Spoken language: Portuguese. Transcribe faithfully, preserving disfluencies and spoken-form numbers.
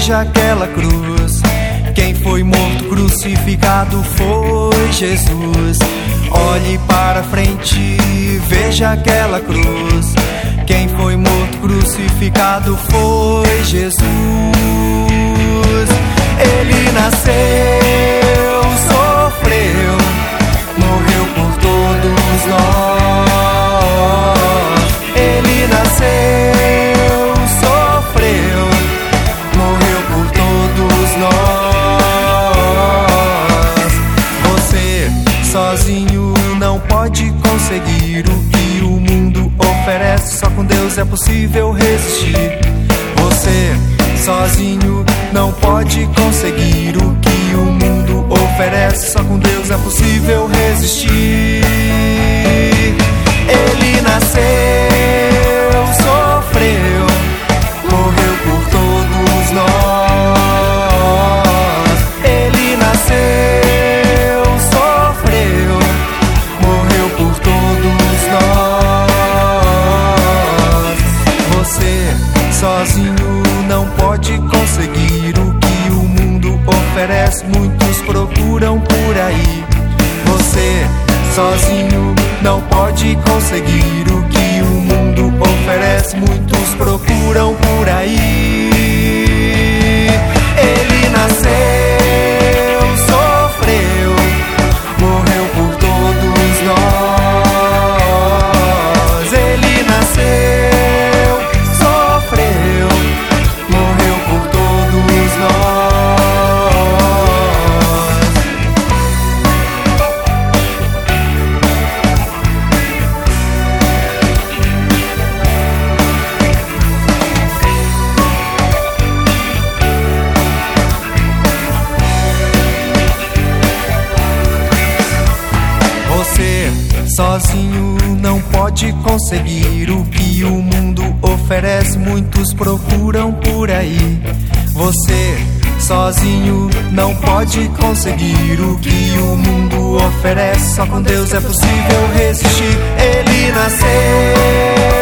veja aquela cruz. Quem foi morto, crucificado foi Jesus. Olhe para frente, veja aquela cruz. Quem foi morto, crucificado foi Jesus. Ele nasceu, sofreu, morreu por todos nós. Ele nasceu, sofreu, morreu por todos nós. Você sozinho não pode conseguir o que o mundo oferece. Só com Deus é possível resistir. Você sozinho não pode conseguir o que o mundo oferece. Só com Deus é possível resistir. Ele nasceu, sofreu, morreu por todos nós. Ele nasceu, sofreu, morreu por todos nós. Você sozinho não pode conseguir o que o mundo oferece. Muitos procuram por aí. Você sozinho não pode conseguir o que o mundo oferece. Muitos procuram por aí. Ele nasceu, sofreu, morreu por todos nós. Ele nasceu, sofreu, morreu por todos nós. Você sozinho não pode conseguir o que o mundo oferece. Muitos procuram por aí. Você sozinho não pode conseguir o que o mundo oferece. Só com Deus é possível resistir. Ele nasceu,